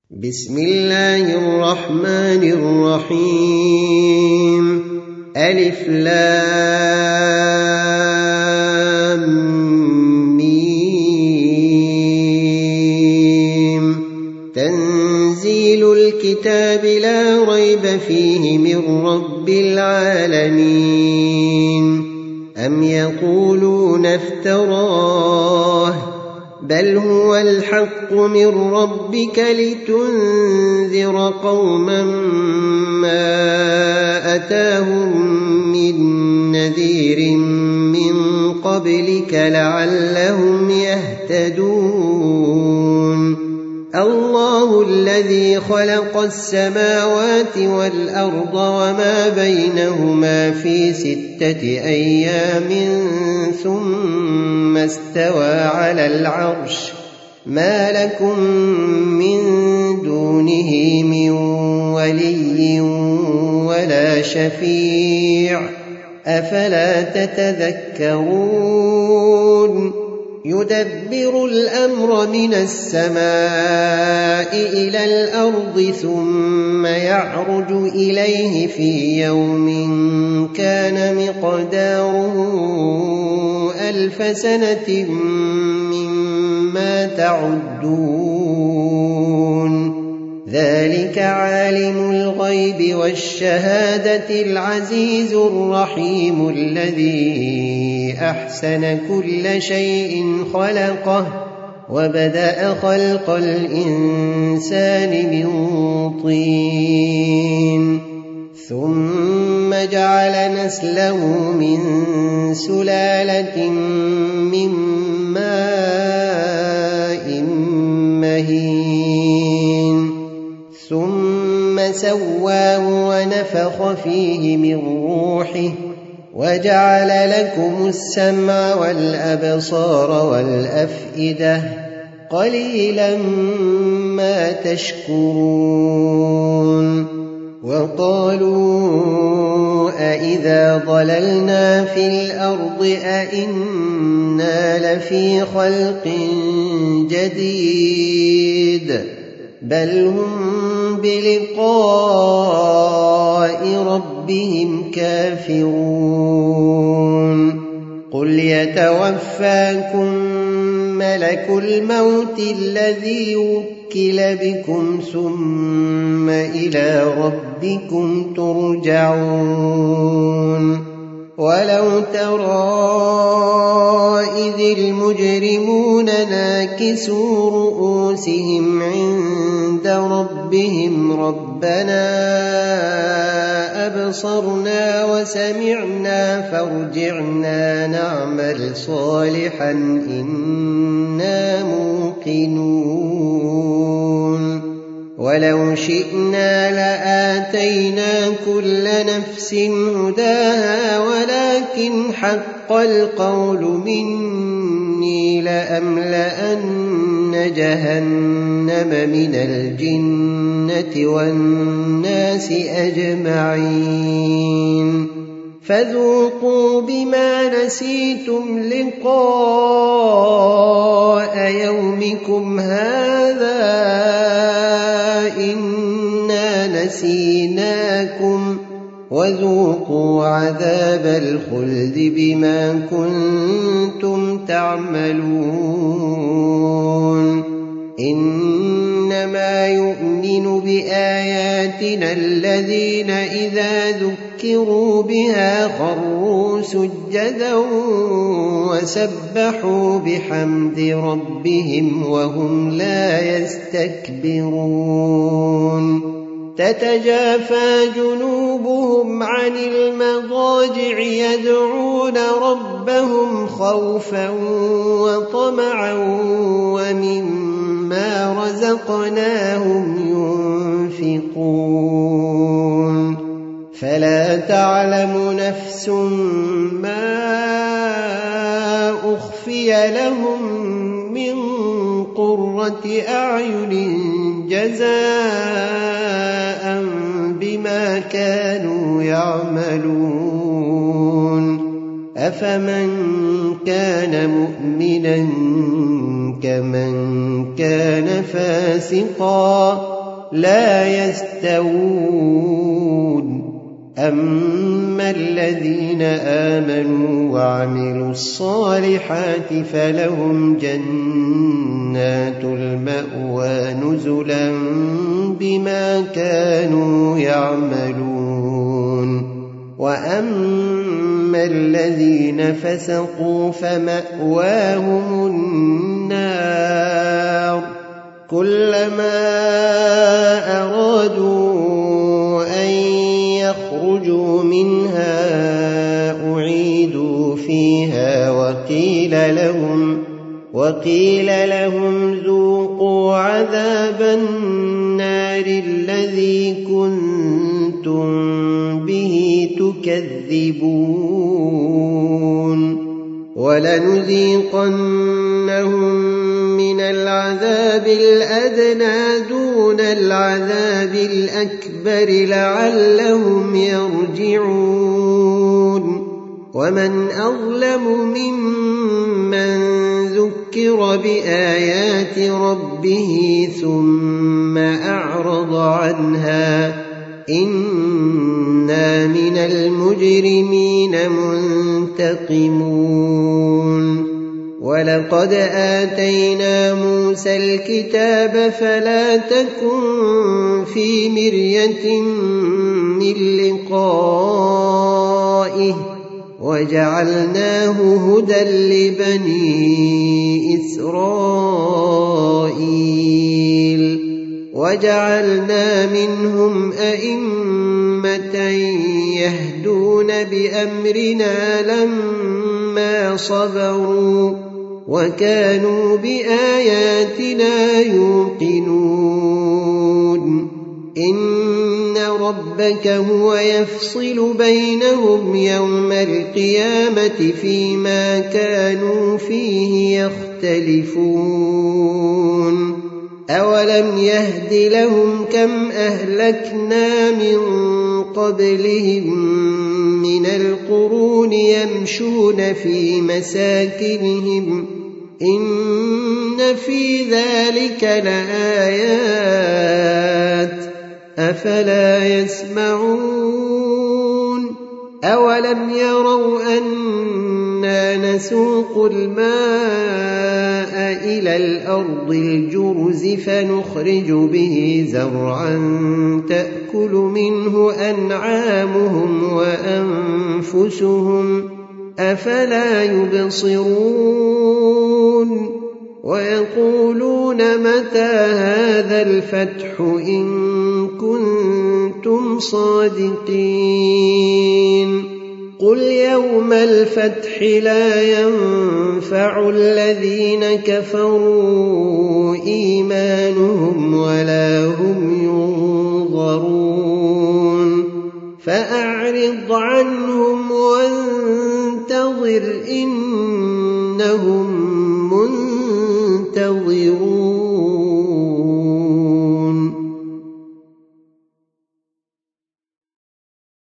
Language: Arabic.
بسم الله الرحمن الرحيم ألف لام ميم تنزيل الكتاب لا ريب فيه من رب العالمين أم يقولون افتراه بل هو الحق من ربك لتنذر قوما ما أتاهم من نذير من قبلك لعلهم يهتدون الله الذي خلق السماوات والأرض وما بينهما في 6 أيام ثم استوى على العرش ما لكم من دونه من ولي ولا شفيع أفلا تتذكرون يدبر الأمر من السماء إلى الأرض ثم يعرج إليه في يوم كان مقداره 1000 سنة مما تعدون ذلك عالم الغيب والشهادة العزيز الرحيم الذي أحسن كل شيء خلقه وبدأ خلق الإنسان من طين ثم جعل نسله من سلالة من ماء مهين ثم سواه ونفخ فيه من روحه وجعل لكم السمع والأبصار والأفئدة قليلا ما تشكرون وقالوا أإذا ضللنا في الأرض أإنا لفي خلق جديد بل هم بلقاء ربهم كافرون قل يتوفاكم ملك الموت الذي وكل بكم ثم إلى ربكم ترجعون ولو ترى إذ المجرمون ناكسوا رؤوسهم عند ربهم ربنا أبصرنا وسمعنا فارجعنا نعمل صالحا إنا موقنون ولو شئنا لآتينا كل نفس هداها ولكن حق القول مني لأملأن جهنم من الجنة والناس أجمعين فذوقوا بما نسيتم لقاء يومكم هذا إنا نسيناكم وذوقوا عذاب الخلد بما كنتم تعملون إنما يؤمن بآياتنا الذين إذا ذكروا بها خروا سجدا وسبحوا بحمد ربهم وهم لا يستكبرون تتجافى جنوبهم عن المضاجع يدعون ربهم خوفا وطمعا ومما رزقناهم ينفقون فلا تعلم نفس ما أخفي لهم من قرة أعين جزاء بما كانوا يعملون أفمن كان مؤمنا كمن كان فاسقا لا يستوون أما الذين آمنوا وعملوا الصالحات فلهم جنات المأوى نزلا بما كانوا يعملون وأما الذين فسقوا فمأواهم النار كلما أرادوا أن يخرجوا منها أعيدوا فيها وقيل لهم ذوقوا عذاب النار الذي كنتم به تكذبون ولنذيقنهم من العذاب الأدنى دون العذاب الأكبر لعلهم يرجعون ومن أظلم ممن ذكر بآيات ربه ثم أعرض عنها إنا من المجرمين منتقمون ولقد آتينا موسى الكتاب فلا تكن في مرية من لقائه وجعلناه هدى لبني إسرائيل وجعلنا منهم أئمة يهدون بأمرنا لما صبروا وكانوا بآياتنا يوقنون إن ربك هو يفصل بينهم يوم القيامة فيما كانوا فيه يختلفون أولم يهد لهم كم أهلكنا من قبلهم من القرون يمشون في مساكنهم إن في ذلك لآيات أفلا يسمعون أولم يروا أنا نسوق الماء إلى الأرض الجرز فنخرج به زرعا تأكل منه أنعامهم وأنفسهم أفلا يبصرون ويقولون متى هذا الفتح إن كنتم صادقين قل يوم الفتح لا ينفع الذين كفروا إيمانهم ولا هم ينظرون فأعرض عنهم وانتظر إن